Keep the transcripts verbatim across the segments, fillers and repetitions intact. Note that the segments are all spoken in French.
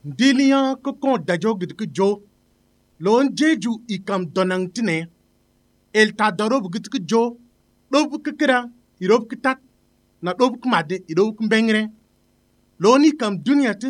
Dilian ko kon dajo gid ko jo lon jeju ikam donang tine el ta dorob gid ko jo dob ko kira irob ko tat na dob ko made irob ko bengre loni kam dunia te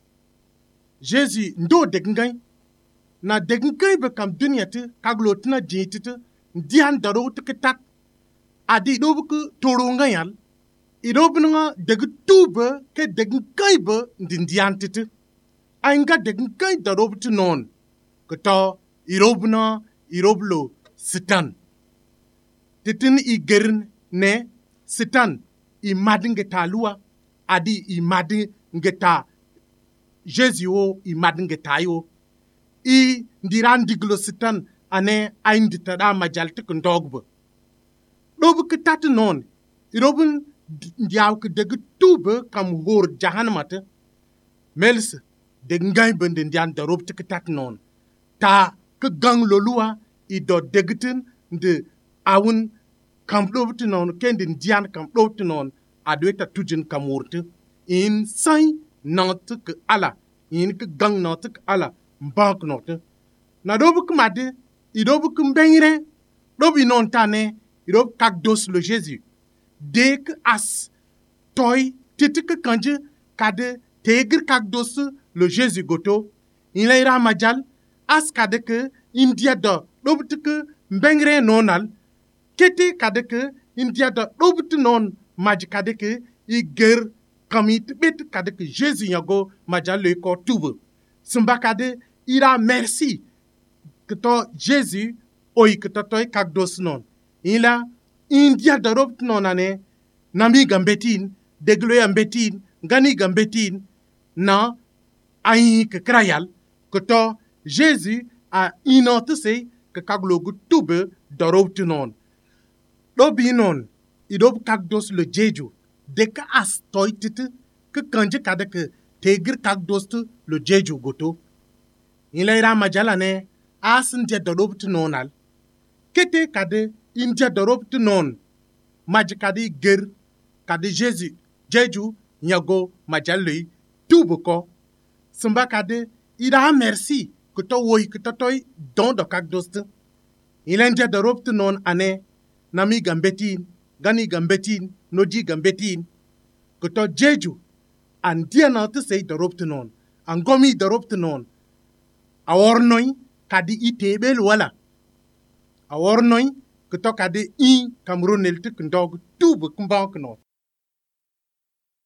Jésus ndo degngay na degngay be kam dunia te kaglo tina jitite dian daro te tat adi dob ko toronga yal irob nga deg tuba ke degngay be ndindian tite ainga degngay darob te non kata irobna iroblo sitan titin i gern ne sitan i madinge talua adi i madinge ta Jésus o i madinge tayo i ndiran diglo sitan ane aindi tada majalti kndogbo dobu tat non irobun ndiaw ke deg tuba kam hor jahannamata mels deg ngay bende ndian darob tat non ta ke gang lolua i do degtin de awun kam dobti non kendi ndian kam dobti non adweta tujin kamurte in sai not ke ala in ke gang not ke ala bank not na dobu kmade i dobu kmbengre dobi non tane i dobu kak dos le Jésus dek as toy titik kanje kade tegir kak dos le Jésus goto in ira majal as kade ke india do dobu ke mbengre nonal kete kade ke india do dobu non maj kade ke i ger kamit bet kade ke Jésus yago majal le ko tubu simba kade ira merci que to Jésus oi que to toy kak dos non ila india do rob non ane nami gambetin deglo yambetin ngani gambetin na ai ke krayal que to Jésus a inante se que kaglo gu tube do rob non do bi non i do kak dos le jeju de ka as toy tite ke kanje kade ke tegir kak dos le jeju goto ila ira majala ne asin je do rob nonal kete kade india do rob non maj kade ger kade Jésus jeju nyago majalui tubu ko simba kade ira merci que to woy que to toy don do kak dos ila india do rob non ane nami gambetin gani gambetin noji gambetin que to jeju an dia na te sei do rob non an gomi do rob non awornoy kadi itebel wala awornoy que to kadi i kamronel te ndog tubu kumba no